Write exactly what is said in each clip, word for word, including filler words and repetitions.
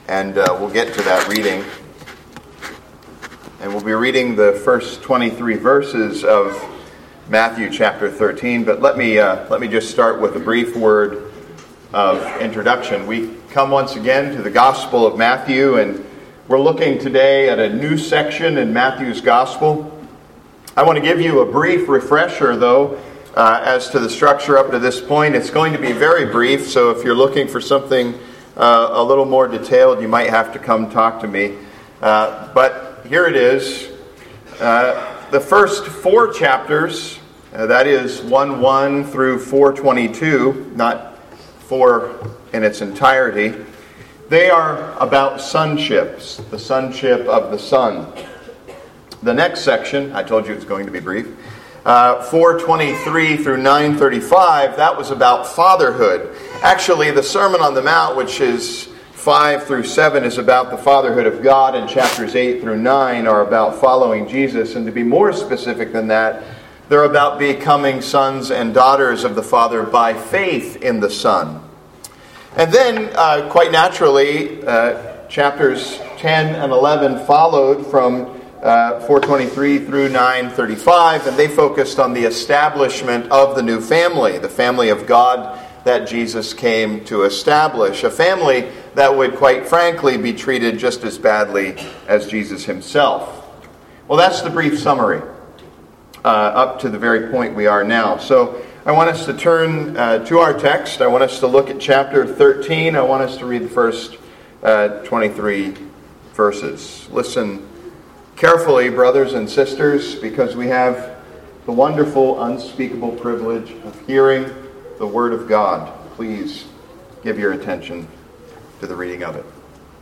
and uh, we'll get to that reading. And we'll be reading the first twenty-three verses of Matthew chapter thirteen. But let me uh, let me just start with a brief word of introduction. We come once again to the Gospel of Matthew, and we're looking today at a new section in Matthew's Gospel. I want to give you a brief refresher, though, uh, as to the structure up to this point. It's going to be very brief, so if you're looking for something uh, a little more detailed, you might have to come talk to me. Uh, but here it is. Uh, the first four chapters, uh, that is one one through four twenty-two, not four in its entirety, they are about sonships, the sonship of the Son. The next section, I told you it's going to be brief, uh, four twenty-three through nine thirty-five, that was about fatherhood. Actually, the Sermon on the Mount, which is five through seven, is about the fatherhood of God, and chapters eight through nine are about following Jesus. And to be more specific than that, they're about becoming sons and daughters of the Father by faith in the Son. And then, uh, quite naturally, uh, chapters ten and eleven followed from Uh, four twenty-three through nine thirty-five, and they focused on the establishment of the new family, the family of God that Jesus came to establish, a family that would, quite frankly, be treated just as badly as Jesus himself. Well, that's the brief summary uh, up to the very point we are now. So I want us to turn uh, to our text. I want us to look at chapter thirteen. I want us to read the first uh, twenty-three verses. Listen carefully, brothers and sisters, because we have the wonderful, unspeakable privilege of hearing the Word of God. Please give your attention to the reading of it.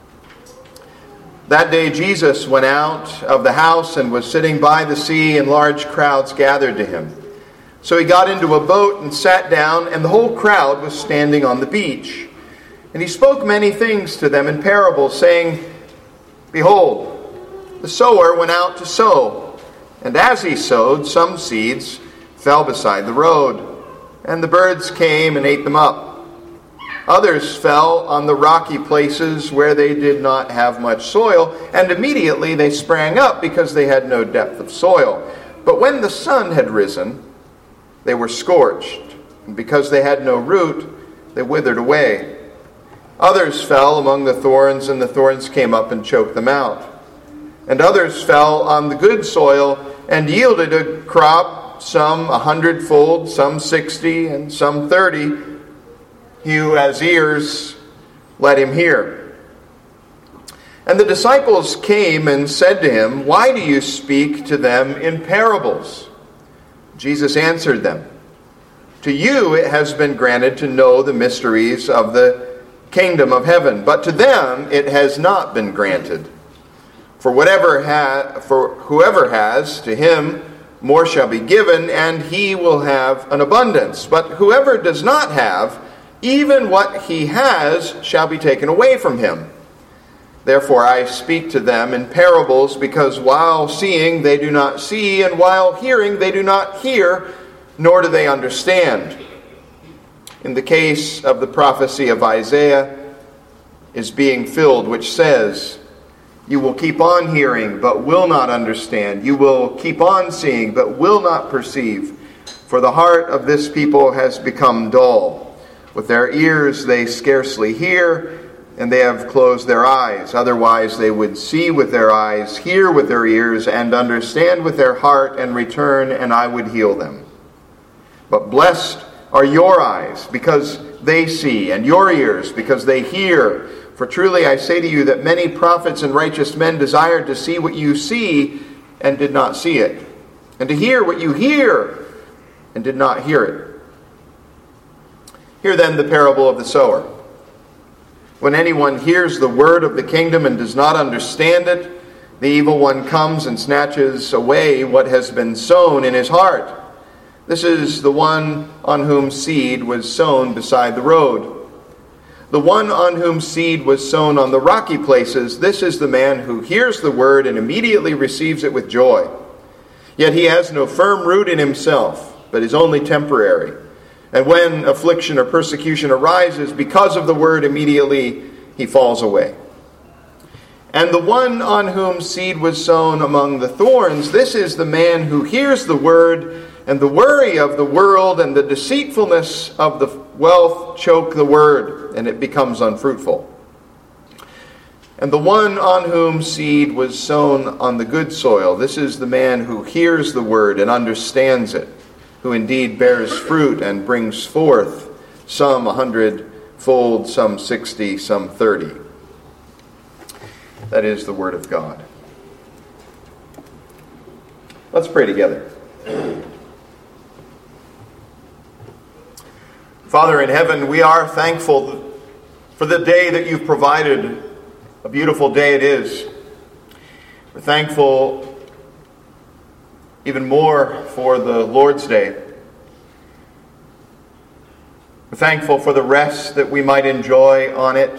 That day Jesus went out of the house and was sitting by the sea, and large crowds gathered to him. So he got into a boat and sat down, and the whole crowd was standing on the beach. And he spoke many things to them in parables, saying, Behold, the sower went out to sow, and as he sowed, some seeds fell beside the road, and the birds came and ate them up. Others fell on the rocky places where they did not have much soil, and immediately they sprang up because they had no depth of soil. But when the sun had risen, they were scorched, and because they had no root, they withered away. Others fell among the thorns, and the thorns came up and choked them out. And others fell on the good soil and yielded a crop, some a hundredfold, some sixty, and some thirty. He who has ears, let him hear. And the disciples came and said to him, Why do you speak to them in parables? Jesus answered them, To you it has been granted to know the mysteries of the kingdom of heaven, but to them it has not been granted. For whatever ha- for whoever has, to him more shall be given, and he will have an abundance. But whoever does not have, even what he has shall be taken away from him. Therefore I speak to them in parables, because while seeing they do not see, and while hearing they do not hear, nor do they understand. In the case of the prophecy of Isaiah is being filled, which says, You will keep on hearing, but will not understand. You will keep on seeing, but will not perceive. For the heart of this people has become dull. With their ears they scarcely hear, and they have closed their eyes. Otherwise they would see with their eyes, hear with their ears, and understand with their heart, and return, and I would heal them. But blessed are your eyes, because they see, and your ears, because they hear. For truly I say to you that many prophets and righteous men desired to see what you see and did not see it, and to hear what you hear and did not hear it. Hear then the parable of the sower. When anyone hears the word of the kingdom and does not understand it, the evil one comes and snatches away what has been sown in his heart. This is the one on whom seed was sown beside the road. The one on whom seed was sown on the rocky places, this is the man who hears the word and immediately receives it with joy. Yet he has no firm root in himself, but is only temporary. And when affliction or persecution arises because of the word, immediately he falls away. And the one on whom seed was sown among the thorns, this is the man who hears the word, and the worry of the world and the deceitfulness of the wealth choke the word, and it becomes unfruitful. And the one on whom seed was sown on the good soil, this is the man who hears the word and understands it, who indeed bears fruit and brings forth some a hundredfold, some sixty, some thirty. That is the word of God. Let's pray together. Father in heaven, we are thankful for the day that you've provided. A beautiful day it is. We're thankful even more for the Lord's Day. We're thankful for the rest that we might enjoy on it.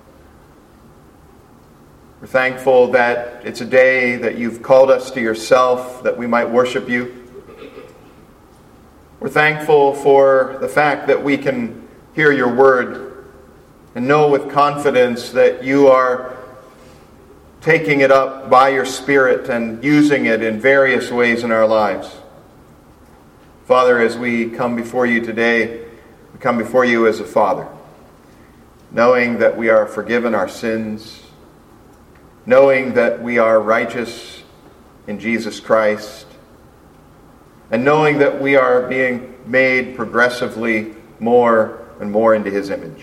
We're thankful that it's a day that you've called us to yourself, that we might worship you. We're thankful for the fact that we can hear your word and know with confidence that you are taking it up by your Spirit and using it in various ways in our lives. Father, as we come before you today, we come before you as a father, knowing that we are forgiven our sins, knowing that we are righteous in Jesus Christ, and knowing that we are being made progressively more and more into his image.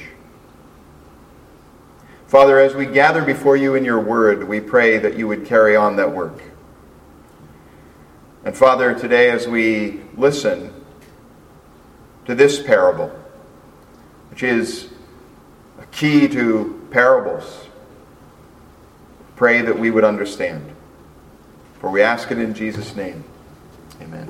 Father, as we gather before you in your word, we pray that you would carry on that work. And Father, today as we listen to this parable, which is a key to parables, pray that we would understand. For we ask it in Jesus' name. Amen.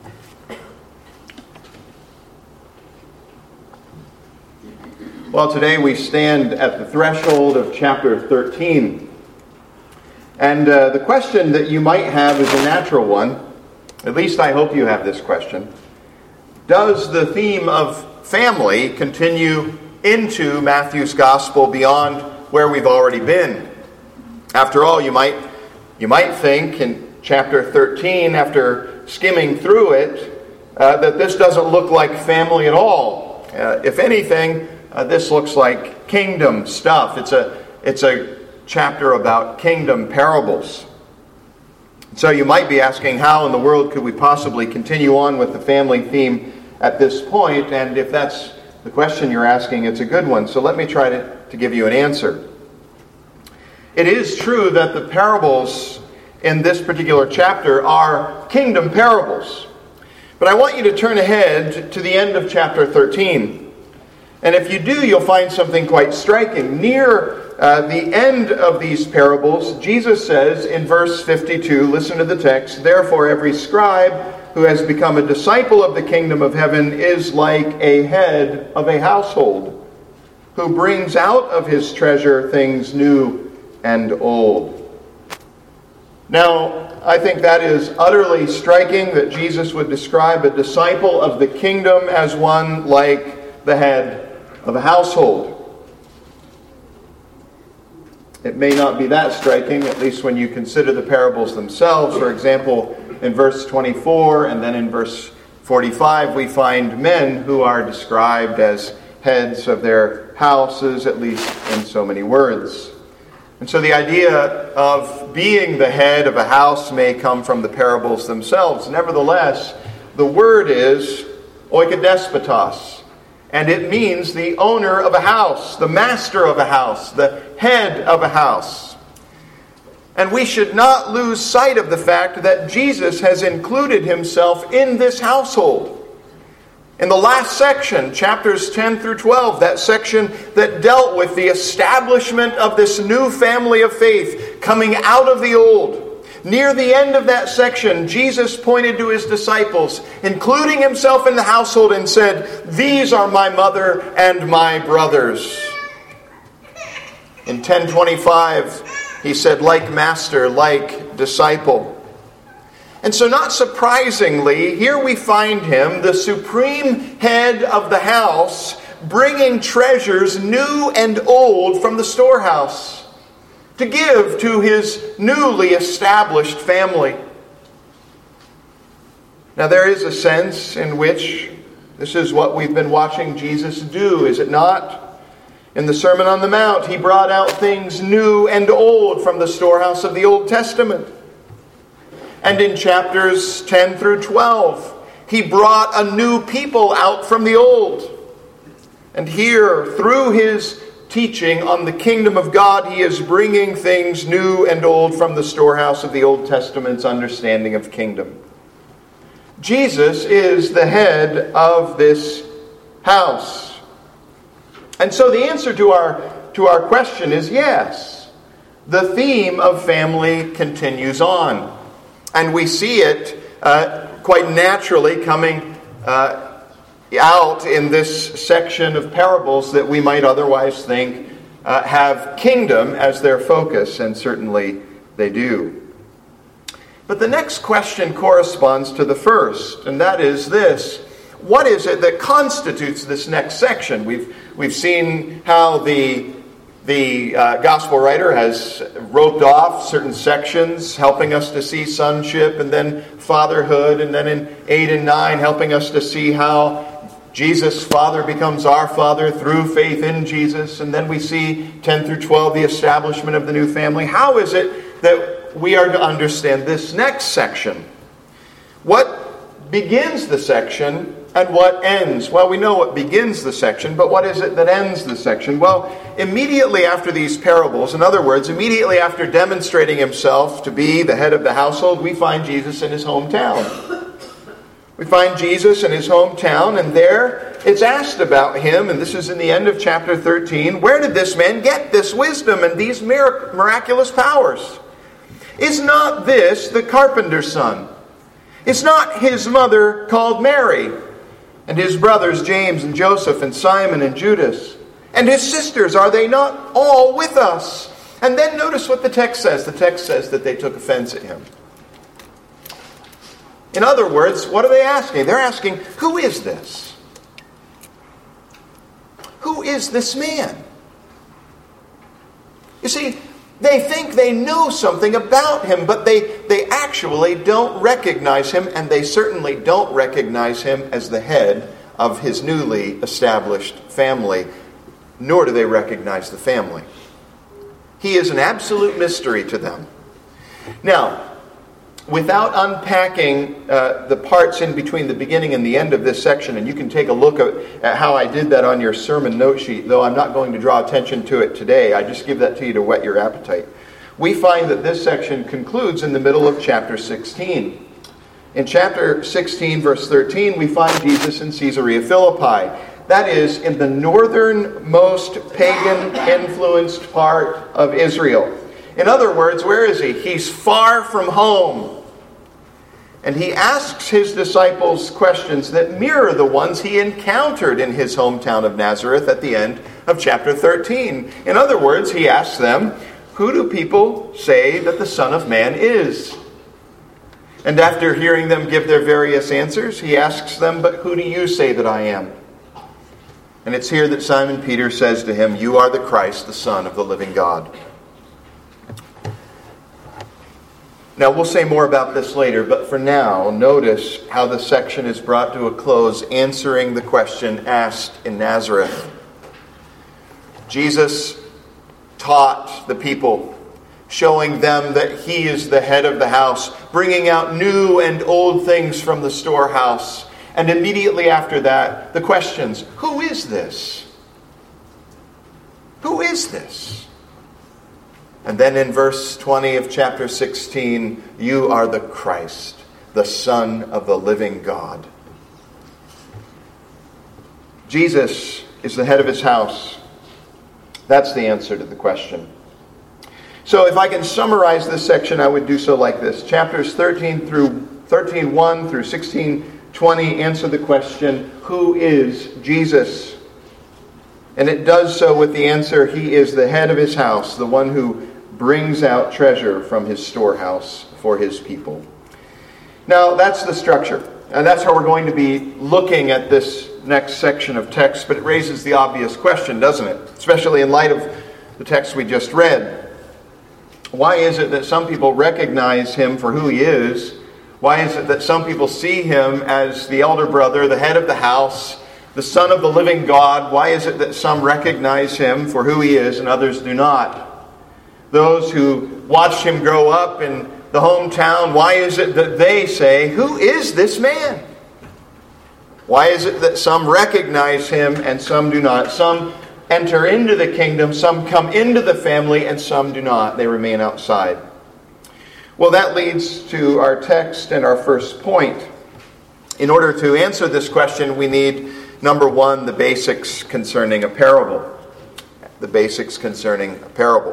Well, today we stand at the threshold of chapter thirteen. And uh, the question that you might have is a natural one. At least I hope you have this question. Does the theme of family continue into Matthew's gospel beyond where we've already been? After all, you might you might think in chapter thirteen, after skimming through it, uh, that this doesn't look like family at all. Uh, if anything, uh, this looks like kingdom stuff. It's a it's a chapter about kingdom parables. So you might be asking, how in the world could we possibly continue on with the family theme at this point? And if that's the question you're asking, it's a good one. So let me try to, to give you an answer. It is true that the parables in this particular chapter are kingdom parables. But I want you to turn ahead to the end of chapter thirteen. And if you do, you'll find something quite striking. Near uh, the end of these parables, Jesus says in verse fifty-two, listen to the text, "Therefore every scribe who has become a disciple of the kingdom of heaven is like a head of a household, who brings out of his treasure things new and old." Now, I think that is utterly striking that Jesus would describe a disciple of the kingdom as one like the head of a household. It may not be that striking, at least when you consider the parables themselves. For example, in verse twenty-four and then in verse forty-five, we find men who are described as heads of their houses, at least in so many words. And so the idea of being the head of a house may come from the parables themselves. Nevertheless, the word is oikodespotos, and it means the owner of a house, the master of a house, the head of a house. And we should not lose sight of the fact that Jesus has included himself in this household. In the last section, chapters ten through twelve, that section that dealt with the establishment of this new family of faith coming out of the old, near the end of that section, Jesus pointed to his disciples, including himself in the household, and said, "These are my mother and my brothers." In ten twenty-five, he said, "Like master, like disciple." And so not surprisingly, here we find him, the supreme head of the house, bringing treasures new and old from the storehouse. to give to his newly established family. Now, there is a sense in which this is what we've been watching Jesus do, is it not? In the Sermon on the Mount, he brought out things new and old from the storehouse of the Old Testament. And in chapters ten through twelve, he brought a new people out from the old. And here, through his teaching on the kingdom of God, he is bringing things new and old from the storehouse of the Old Testament's understanding of kingdom. Jesus is the head of this house. And so the answer to our, to our question is yes. The theme of family continues on. And we see it uh, quite naturally coming uh, out in this section of parables that we might otherwise think uh, have kingdom as their focus, and certainly they do. But the next question corresponds to the first, and that is this. What is it that constitutes this next section? We've, we've seen how the, the uh, gospel writer has roped off certain sections, helping us to see sonship, and then fatherhood, and then in eight and nine, helping us to see how Jesus' Father becomes our Father through faith in Jesus. And then we see ten through twelve, the establishment of the new family. How is it that we are to understand this next section? What begins the section and what ends? Well, we know what begins the section, but what is it that ends the section? Well, immediately after these parables, in other words, immediately after demonstrating himself to be the head of the household, we find Jesus in his hometown. We find Jesus in his hometown, and there it's asked about him, and this is in the end of chapter thirteen. Where did this man get this wisdom and these mirac- miraculous powers? Is not this the carpenter's son? Is not his mother called Mary? And his brothers James and Joseph and Simon and Judas? And his sisters, are they not all with us? And then notice what the text says. The text says that they took offense at him. In other words, what are they asking? They're asking, who is this? Who is this man? You see, they think they know something about him, but they, they actually don't recognize him, and they certainly don't recognize him as the head of his newly established family, nor do they recognize the family. He is an absolute mystery to them. Now, without unpacking uh, the parts in between the beginning and the end of this section, and you can take a look at, at how I did that on your sermon note sheet, though I'm not going to draw attention to it today. I just give that to you to whet your appetite. We find that this section concludes in the middle of chapter sixteen. In chapter sixteen, verse thirteen, we find Jesus in Caesarea Philippi. That is, in the northernmost pagan-influenced part of Israel. In other words, where is he? He's far from home. And he asks his disciples questions that mirror the ones he encountered in his hometown of Nazareth at the end of chapter thirteen. In other words, he asks them, who do people say that the Son of Man is? And after hearing them give their various answers, he asks them, but who do you say that I am? And it's here that Simon Peter says to him, you are the Christ, the Son of the living God. Now, we'll say more about this later, but for now, notice how the section is brought to a close, answering the question asked in Nazareth. Jesus taught the people, showing them that he is the head of the house, bringing out new and old things from the storehouse. And immediately after that, the questions, who is this? Who is this? And then in verse twenty of chapter sixteen, you are the Christ, the Son of the living God. Jesus is the head of his house. That's the answer to the question. So if I can summarize this section, I would do so like this. Chapters thirteen through thirteen one through sixteen twenty answer the question, who is Jesus? And it does so with the answer, he is the head of his house, the one who brings out treasure from his storehouse for his people. Now, that's the structure. And that's how we're going to be looking at this next section of text. But it raises the obvious question, doesn't it? Especially in light of the text we just read. Why is it that some people recognize him for who he is? Why is it that some people see him as the elder brother, the head of the house, the Son of the living God? Why is it that some recognize him for who he is and others do not? Those who watched him grow up in the hometown, why is it that they say, "Who is this man?" Why is it that some recognize him and some do not? Some enter into the kingdom, some come into the family, and some do not. They remain outside. Well, that leads to our text and our first point. In order to answer this question, we need, number one, the basics concerning a parable. The basics concerning a parable.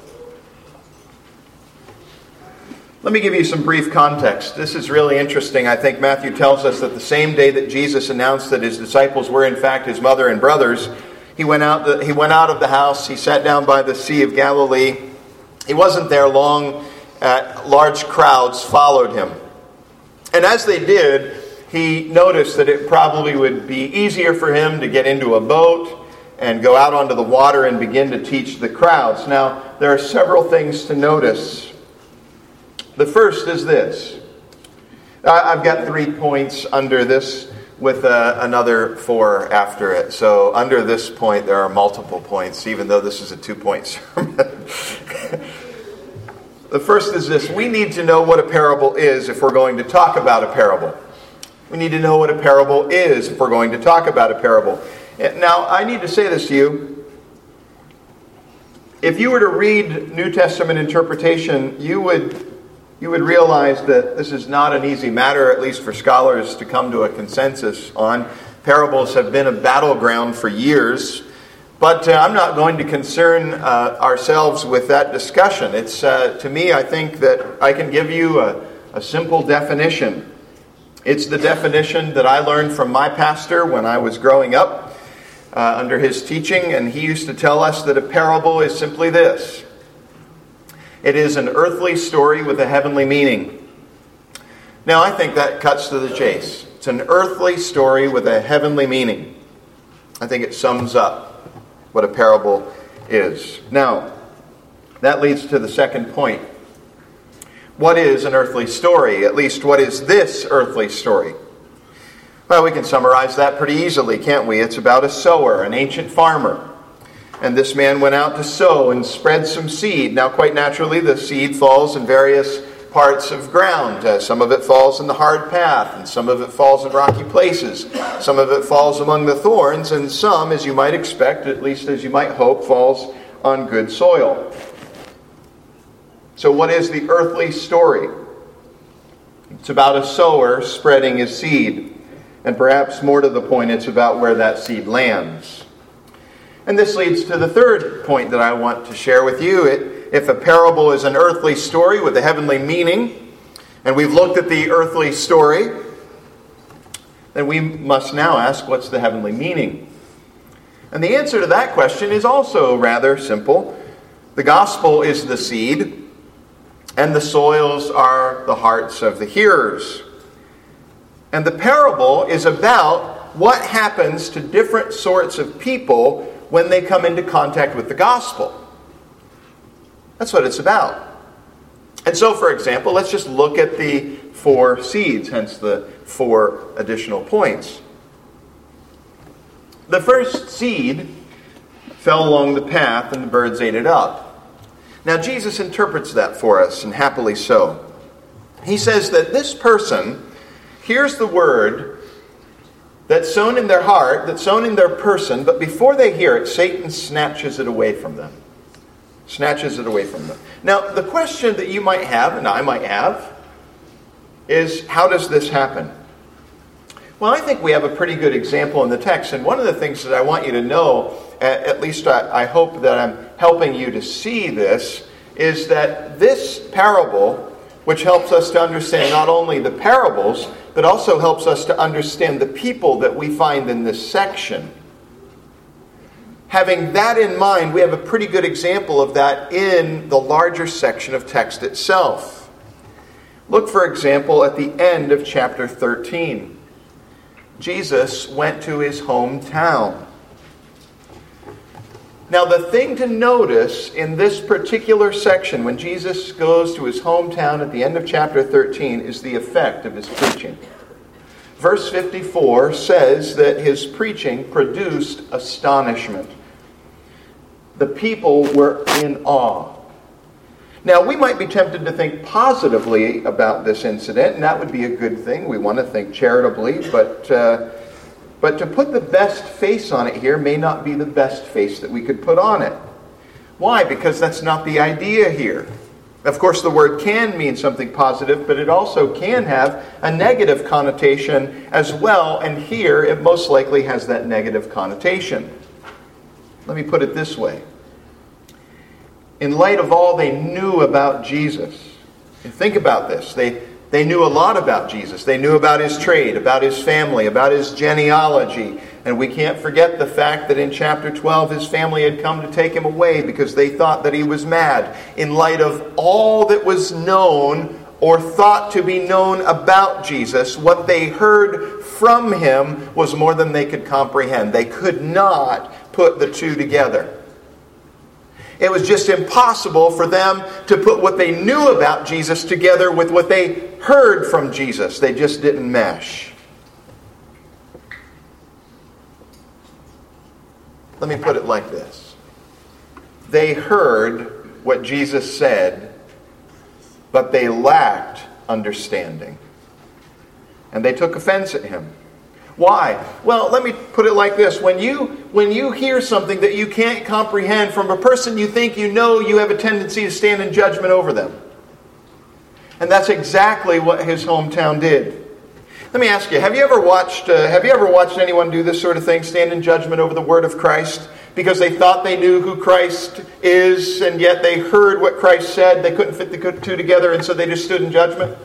Let me give you some brief context. This is really interesting. I think Matthew tells us that the same day that Jesus announced that his disciples were in fact his mother and brothers, he went out the, he went out of the house, he sat down by the Sea of Galilee. He wasn't there long. Uh, large crowds followed him. And as they did, he noticed that it probably would be easier for him to get into a boat and go out onto the water and begin to teach the crowds. Now, there are several things to notice. The first is this. I've got three points under this with uh, another four after it. So under this point, there are multiple points, even though this is a two-point sermon. The first is this. We need to know what a parable is if we're going to talk about a parable. We need to know what a parable is if we're going to talk about a parable. Now, I need to say this to you. If you were to read New Testament interpretation, you would you would realize that this is not an easy matter, at least for scholars, to come to a consensus on. Parables have been a battleground for years, but uh, I'm not going to concern uh, ourselves with that discussion. It's uh, to me, I think that I can give you a, a simple definition. It's the definition that I learned from my pastor when I was growing up uh, under his teaching, and he used to tell us that a parable is simply this. It is an earthly story with a heavenly meaning. Now, I think that cuts to the chase. It's an earthly story with a heavenly meaning. I think it sums up what a parable is. Now, that leads to the second point. What is an earthly story? At least, what is this earthly story? Well, we can summarize that pretty easily, can't we? It's about a sower, an ancient farmer. And this man went out to sow and spread some seed. Now, quite naturally, the seed falls in various parts of ground. Uh, some of it falls in the hard path, and some of it falls in rocky places. Some of it falls among the thorns, and some, as you might expect, at least as you might hope, falls on good soil. So what is the earthly story? It's about a sower spreading his seed. And perhaps more to the point, it's about where that seed lands. And this leads to the third point that I want to share with you. It, if a parable is an earthly story with a heavenly meaning, and we've looked at the earthly story, then we must now ask, what's the heavenly meaning? And the answer to that question is also rather simple. The gospel is the seed, and the soils are the hearts of the hearers. And the parable is about what happens to different sorts of people when they come into contact with the gospel. That's what it's about. And so, for example, let's just look at the four seeds, hence the four additional points. The first seed fell along the path and the birds ate it up. Now, Jesus interprets that for us, and happily so. He says that this person hears the word that's sown in their heart, that's sown in their person, but before they hear it, Satan snatches it away from them. Snatches it away from them. Now, the question that you might have, and I might have, is how does this happen? Well, I think we have a pretty good example in the text, and one of the things that I want you to know, at least I, I hope that I'm helping you to see this, is that this parable, which helps us to understand not only the parables, but also helps us to understand the people that we find in this section. Having that in mind, we have a pretty good example of that in the larger section of text itself. Look, for example, at the end of chapter thirteen. Jesus went to his hometown. Now, the thing to notice in this particular section, when Jesus goes to his hometown at the end of chapter thirteen, is the effect of his preaching. Verse fifty-four says that his preaching produced astonishment. The people were in awe. Now, we might be tempted to think positively about this incident, and that would be a good thing. We want to think charitably, but uh, but to put the best face on it here may not be the best face that we could put on it. Why? Because that's not the idea here. Of course, the word can mean something positive, but it also can have a negative connotation as well, and here it most likely has that negative connotation. Let me put it this way. In light of all they knew about Jesus, and think about this, they, they knew a lot about Jesus. They knew about his trade, about his family, about his genealogy. And we can't forget the fact that in chapter twelve, his family had come to take him away because they thought that he was mad. In light of all that was known or thought to be known about Jesus, what they heard from him was more than they could comprehend. They could not put the two together. It was just impossible for them to put what they knew about Jesus together with what they heard from Jesus. They just didn't mesh. Let me put it like this. They heard what Jesus said, but they lacked understanding. And they took offense at him. Why? Well, let me put it like this. When you when you hear something that you can't comprehend from a person you think you know, you have a tendency to stand in judgment over them. And that's exactly what his hometown did. Let me ask you, have you ever watched uh, have you ever watched anyone do this sort of thing, stand in judgment over the word of Christ because they thought they knew who Christ is, and yet they heard what Christ said, they couldn't fit the two together, and so they just stood in judgment?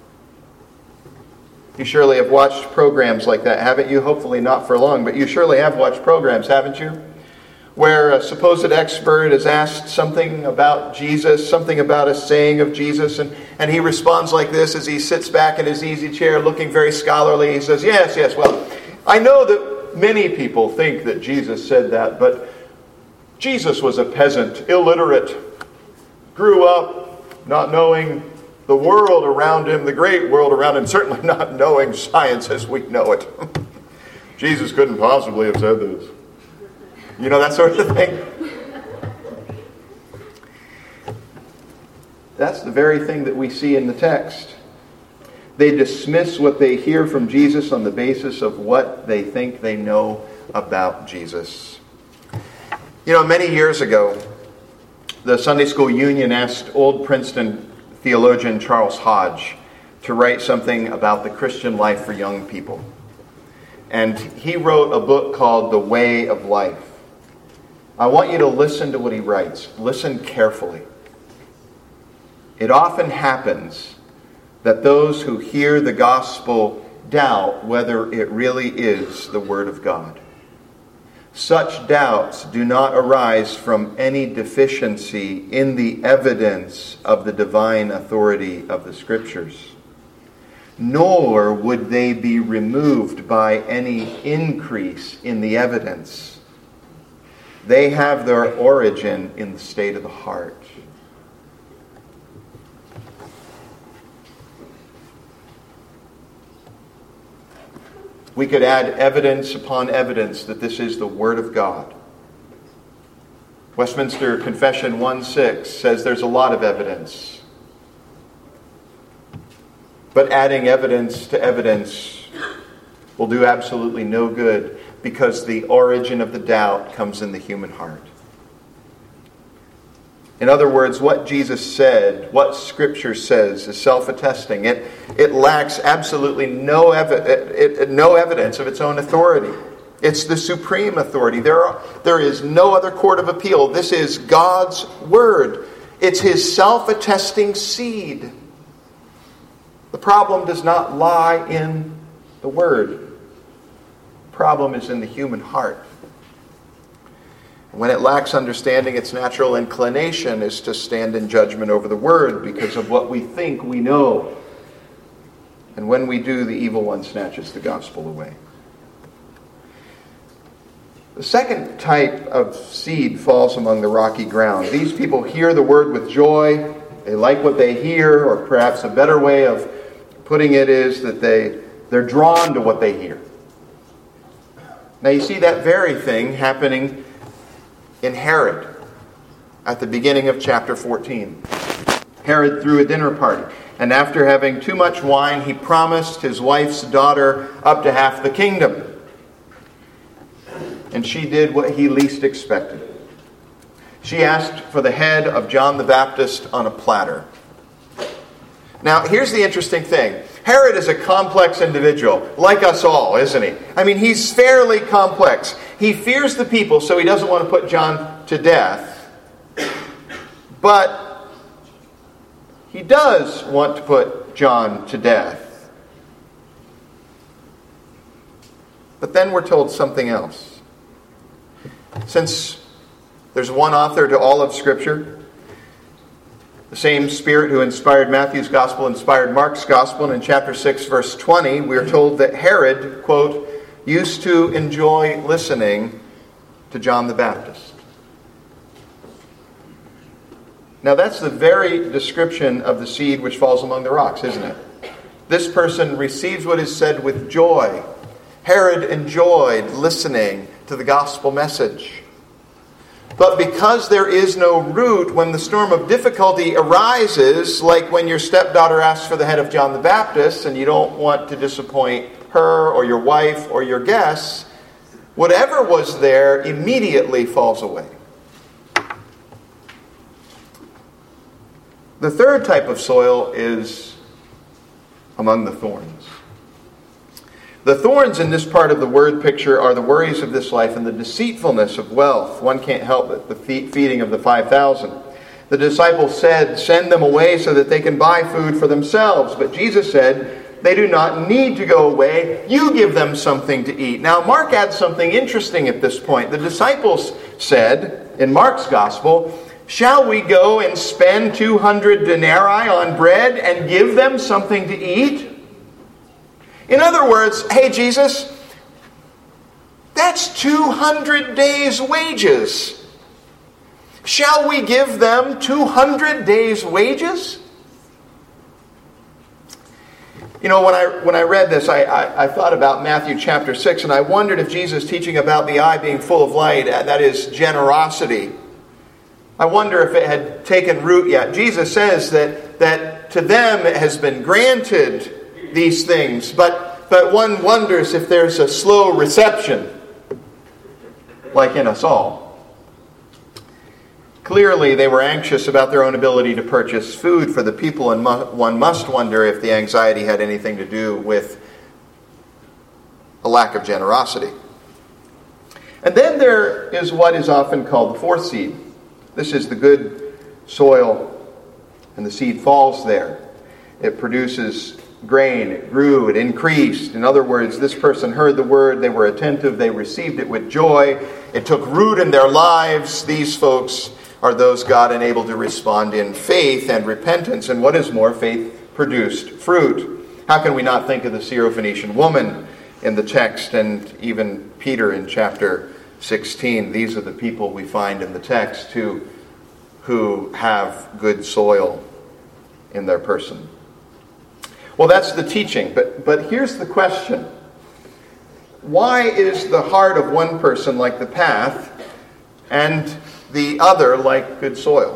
You surely have watched programs like that, haven't you? Hopefully not for long, but you surely have watched programs, haven't you? Where a supposed expert is asked something about Jesus, something about a saying of Jesus, and, and he responds like this as he sits back in his easy chair looking very scholarly. He says, yes, yes, well, I know that many people think that Jesus said that, but Jesus was a peasant, illiterate, grew up not knowing the world around him, the great world around him, certainly not knowing science as we know it. Jesus couldn't possibly have said this. You know, that sort of thing. That's the very thing that we see in the text. They dismiss what they hear from Jesus on the basis of what they think they know about Jesus. You know, many years ago, the Sunday School Union asked old Princeton theologian Charles Hodge to write something about the Christian life for young people. And he wrote a book called The Way of Life. I want you to listen to what he writes. Listen carefully. It often happens that those who hear the gospel doubt whether it really is the Word of God. Such doubts do not arise from any deficiency in the evidence of the divine authority of the Scriptures, nor would they be removed by any increase in the evidence. They have their origin in the state of the heart. We could add evidence upon evidence that this is the Word of God. Westminster Confession one six says there's a lot of evidence. But adding evidence to evidence will do absolutely no good, because the origin of the doubt comes in the human heart. In other words, what Jesus said, what Scripture says, is self-attesting. It, it lacks absolutely no, evi- it, it, no evidence of its own authority. It's the supreme authority. There, are, there is no other court of appeal. This is God's Word. It's His self-attesting seed. The problem does not lie in the Word. The problem is in the human heart. When it lacks understanding, its natural inclination is to stand in judgment over the Word because of what we think we know. And when we do, the evil one snatches the gospel away. The second type of seed falls among the rocky ground. These people hear the word with joy. They like what they hear, or perhaps a better way of putting it is that they, they're drawn to what they hear. Now you see that very thing happening in Herod at the beginning of chapter fourteen. Herod threw a dinner party, and after having too much wine, he promised his wife's daughter up to half the kingdom. And she did what he least expected. She asked for the head of John the Baptist on a platter. Now, here's the interesting thing. Herod is a complex individual, like us all, isn't he? I mean, he's fairly complex. He fears the people, so he doesn't want to put John to death. But he does want to put John to death. But then we're told something else. Since there's one author to all of Scripture, the same Spirit who inspired Matthew's Gospel inspired Mark's Gospel, and in chapter six, verse twenty, we are told that Herod, quote, used to enjoy listening to John the Baptist. Now that's the very description of the seed which falls among the rocks, isn't it? This person receives what is said with joy. Herod enjoyed listening to the gospel message. But because there is no root, when the storm of difficulty arises, like when your stepdaughter asks for the head of John the Baptist, and you don't want to disappoint her or your wife or your guests, whatever was there immediately falls away. The third type of soil is among the thorns. The thorns in this part of the word picture are the worries of this life and the deceitfulness of wealth. One can't help it, the feeding of the five thousand. The disciples said, send them away so that they can buy food for themselves. But Jesus said, they do not need to go away. You give them something to eat. Now, Mark adds something interesting at this point. The disciples said, in Mark's Gospel, shall we go and spend two hundred denarii on bread and give them something to eat? In other words, hey, Jesus, that's two hundred days' wages. Shall we give them two hundred days' wages? You know, when I when I read this, I, I, I thought about Matthew chapter six, and I wondered if Jesus teaching about the eye being full of light, that is generosity, I wonder if it had taken root yet. Jesus says that, that to them it has been granted these things, but but one wonders if there's a slow reception, like in us all. Clearly, they were anxious about their own ability to purchase food for the people, and mu- one must wonder if the anxiety had anything to do with a lack of generosity. And then there is what is often called the fourth seed. This is the good soil, and the seed falls there. It produces grain, it grew, it increased. In other words, this person heard the word, they were attentive, they received it with joy. It took root in their lives. These folks are those God enabled to respond in faith and repentance. And what is more, faith produced fruit. How can we not think of the Syrophoenician woman in the text, and even Peter in chapter sixteen? These are the people we find in the text who, who have good soil in their person. Well, that's the teaching, but, but here's the question. Why is the heart of one person like the path and the other like good soil?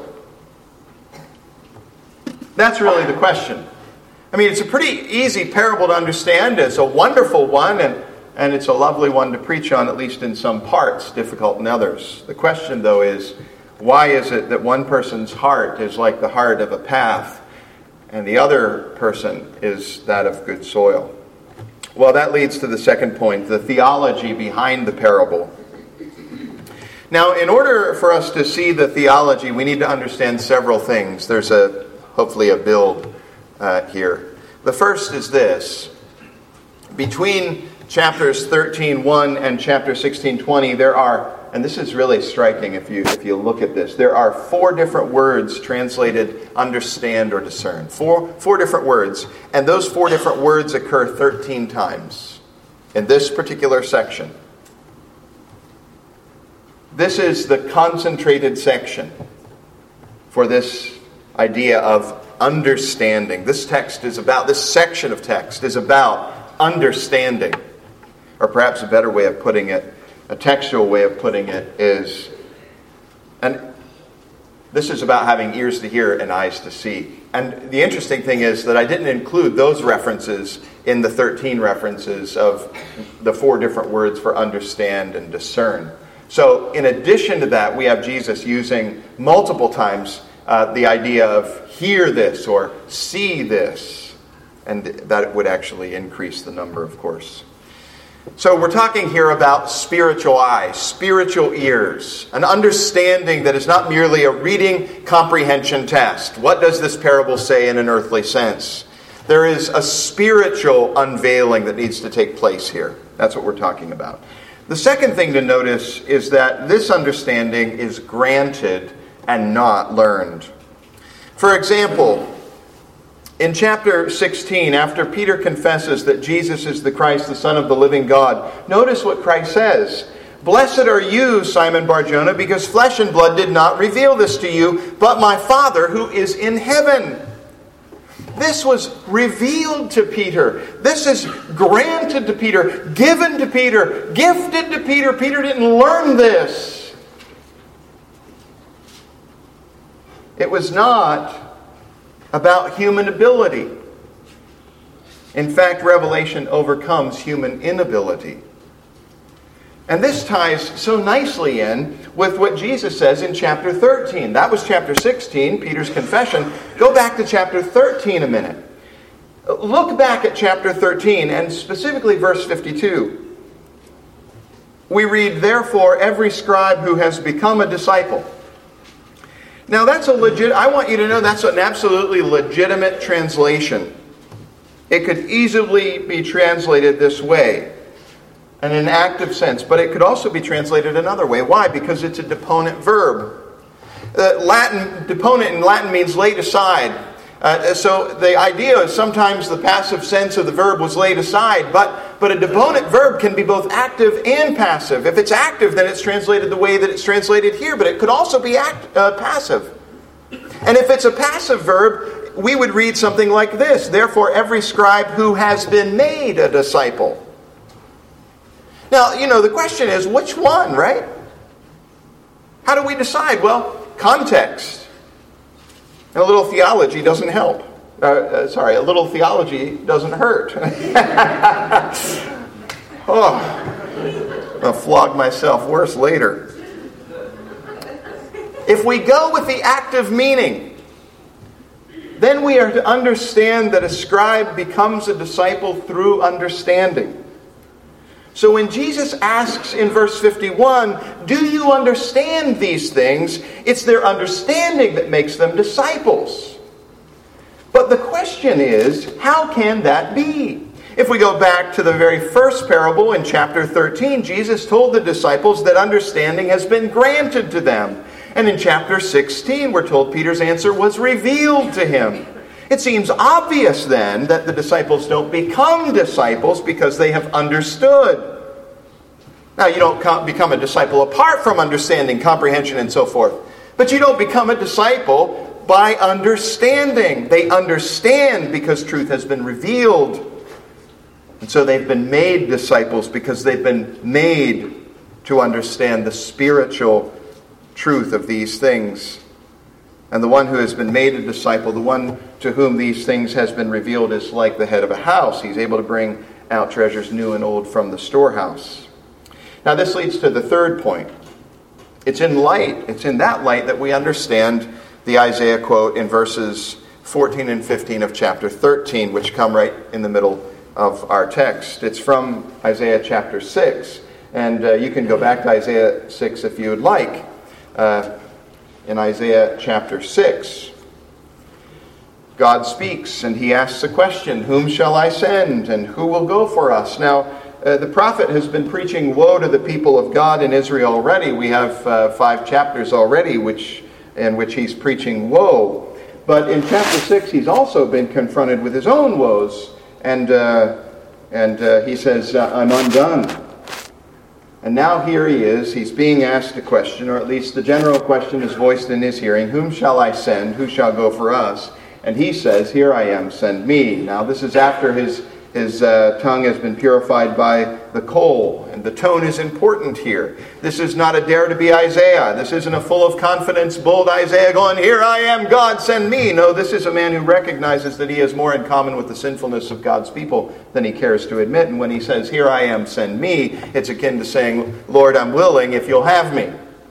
That's really the question. I mean, it's a pretty easy parable to understand. It's a wonderful one, and, and it's a lovely one to preach on, at least in some parts, difficult in others. The question, though, is why is it that one person's heart is like the heart of a path and the other person is that of good soil? Well, that leads to the second point, the theology behind the parable. Now, in order for us to see the theology, we need to understand several things. There's a hopefully a build uh, here. The first is this. Between chapters thirteen one and chapter sixteen twenty, there are, and this is really striking if you if you look at this, there are four different words translated understand or discern. Four, four different words. And those four different words occur thirteen times in this particular section. This is the concentrated section for this idea of understanding. This text is about, this section of text is about understanding. Or perhaps a better way of putting it, a textual way of putting it is, and this is about having ears to hear and eyes to see. And the interesting thing is that I didn't include those references in the thirteen references of the four different words for understand and discern. So in addition to that, we have Jesus using multiple times uh, the idea of hear this or see this. And that would actually increase the number, of course. So we're talking here about spiritual eyes, spiritual ears, an understanding that is not merely a reading comprehension test. What does this parable say in an earthly sense? There is a spiritual unveiling that needs to take place here. That's what we're talking about. The second thing to notice is that this understanding is granted and not learned. For example, in chapter sixteen, after Peter confesses that Jesus is the Christ, the Son of the living God, notice what Christ says. Blessed are you, Simon Bar-Jonah, because flesh and blood did not reveal this to you, but my Father who is in heaven. This was revealed to Peter. This is granted to Peter, given to Peter, gifted to Peter. Peter didn't learn this. It was not about human ability. In fact, revelation overcomes human inability. And this ties so nicely in with what Jesus says in chapter thirteen. That was chapter sixteen, Peter's confession. Go back to chapter thirteen a minute. Look back at chapter thirteen, and specifically verse fifty-two. We read, therefore, every scribe who has become a disciple. Now that's a legit, I want you to know that's an absolutely legitimate translation. It could easily be translated this way, in an active sense, but it could also be translated another way. Why? Because it's a deponent verb. Uh, Latin, deponent in Latin means laid aside. Uh, so the idea is sometimes the passive sense of the verb was laid aside, but, but a deponent verb can be both active and passive. If it's active, then it's translated the way that it's translated here, but it could also be act, uh, passive. And if it's a passive verb, we would read something like this, therefore every scribe who has been made a disciple. Now, you know, the question is, which one, right? How do we decide? Well, context. And a little theology doesn't help. Uh, uh, sorry, a little theology doesn't hurt. Oh, I'll flog myself worse later. If we go with the active meaning, then we are to understand that a scribe becomes a disciple through understanding. So when Jesus asks in verse fifty-one, do you understand these things? It's their understanding that makes them disciples. But the question is, how can that be? If we go back to the very first parable in chapter thirteen, Jesus told the disciples that understanding has been granted to them. And in chapter sixteen, we're told Peter's answer was revealed to him. It seems obvious then that the disciples don't become disciples because they have understood. Now, you don't become a disciple apart from understanding, comprehension, and so forth. But you don't become a disciple by understanding. They understand because truth has been revealed. And so they've been made disciples because they've been made to understand the spiritual truth of these things. And the one who has been made a disciple, the one to whom these things has been revealed, is like the head of a house. He's able to bring out treasures new and old from the storehouse. Now this leads to the third point. It's in light, it's in that light that we understand the Isaiah quote in verses fourteen and fifteen of chapter thirteen, which come right in the middle of our text. It's from Isaiah chapter six. And uh, you can go back to Isaiah six if you would like. Uh, in Isaiah chapter six, God speaks and he asks a question, whom shall I send and who will go for us? Now, uh, the prophet has been preaching woe to the people of God in Israel already. We have uh, five chapters already which in which he's preaching woe. But in chapter six, he's also been confronted with his own woes. And, uh, and uh, he says, uh, I'm undone. And now here he is. He's being asked a question, or at least the general question is voiced in his hearing. Whom shall I send? Who shall go for us? And he says, here I am, send me. Now this is after his, his uh, tongue has been purified by the coal. And the tone is important here. This is not a dare to be Isaiah. This isn't a full of confidence, bold Isaiah going, here I am, God, send me. No, this is a man who recognizes that he has more in common with the sinfulness of God's people than he cares to admit. And when he says, here I am, send me, it's akin to saying, Lord, I'm willing if you'll have me.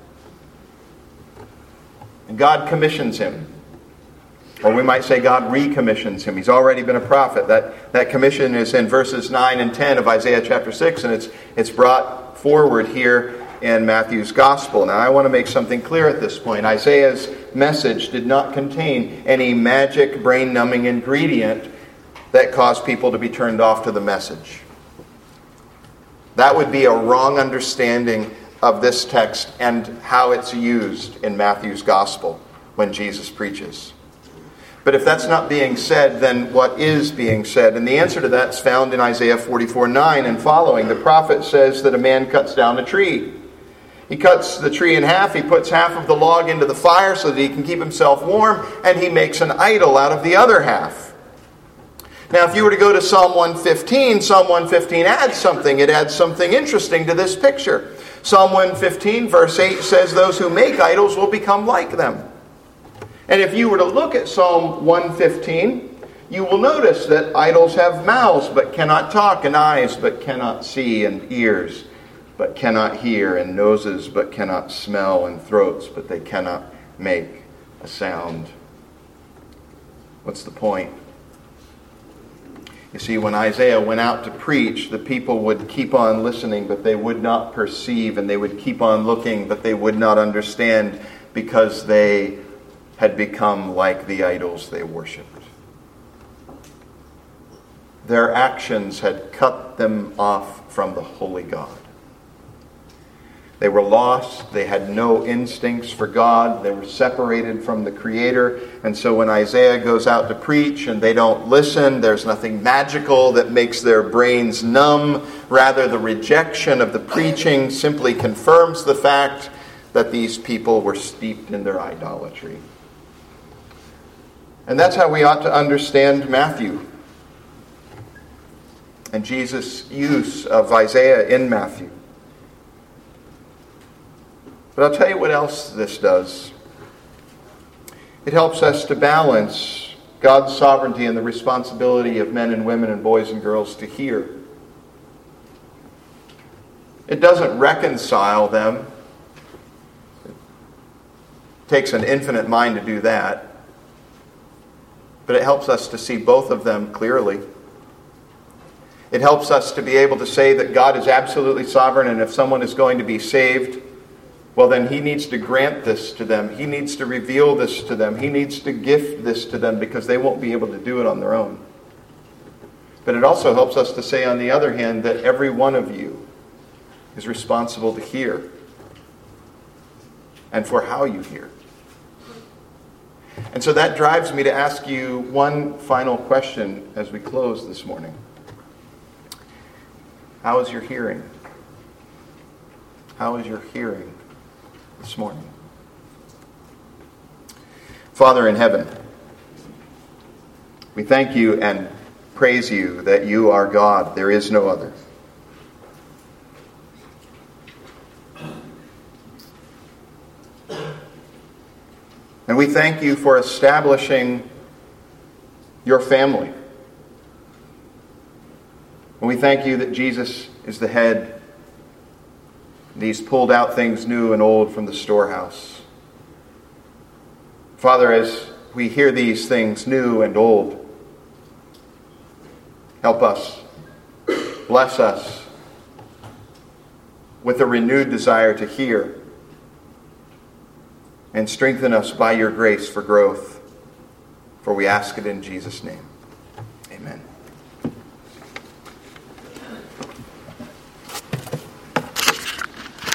And God commissions him. Or we might say God recommissions him. He's already been a prophet. That, that commission is in verses nine and ten of Isaiah chapter six, and it's, it's brought forward here in Matthew's Gospel. Now I want to make something clear at this point. Isaiah's message did not contain any magic, brain-numbing ingredient that caused people to be turned off to the message. That would be a wrong understanding of this text and how it's used in Matthew's Gospel when Jesus preaches. But if that's not being said, then what is being said? And the answer to that is found in Isaiah forty-four nine and following. The prophet says that a man cuts down a tree. He cuts the tree in half, he puts half of the log into the fire so that he can keep himself warm, and he makes an idol out of the other half. Now, if you were to go to Psalm one fifteen, Psalm one fifteen adds something. It adds something interesting to this picture. Psalm one fifteen, verse eight says, those who make idols will become like them. And if you were to look at Psalm one fifteen, you will notice that idols have mouths but cannot talk, and eyes but cannot see, and ears but cannot hear, and noses but cannot smell, and throats but they cannot make a sound. What's the point? You see, when Isaiah went out to preach, the people would keep on listening, but they would not perceive, and they would keep on looking, but they would not understand, because they had become like the idols they worshipped. Their actions had cut them off from the holy God. They were lost. They had no instincts for God. They were separated from the Creator. And so when Isaiah goes out to preach and they don't listen, there's nothing magical that makes their brains numb. Rather, the rejection of the preaching simply confirms the fact that these people were steeped in their idolatry. And that's how we ought to understand Matthew and Jesus' use of Isaiah in Matthew. But I'll tell you what else this does. It helps us to balance God's sovereignty and the responsibility of men and women and boys and girls to hear. It doesn't reconcile them. It takes an infinite mind to do that. But it helps us to see both of them clearly. It helps us to be able to say that God is absolutely sovereign, and if someone is going to be saved, well, then He needs to grant this to them. He needs to reveal this to them. He needs to gift this to them, because they won't be able to do it on their own. But it also helps us to say, on the other hand, that every one of you is responsible to hear, and for how you hear. And so that drives me to ask you one final question as we close this morning. How is your hearing? How is your hearing this morning? Father in heaven, we thank you and praise you that you are God. There is no other. And we thank you for establishing your family. And we thank you that Jesus is the head, and He's pulled out things new and old from the storehouse. Father, as we hear these things new and old, help us, bless us with a renewed desire to hear, and strengthen us by your grace for growth. For we ask it in Jesus' name. Amen.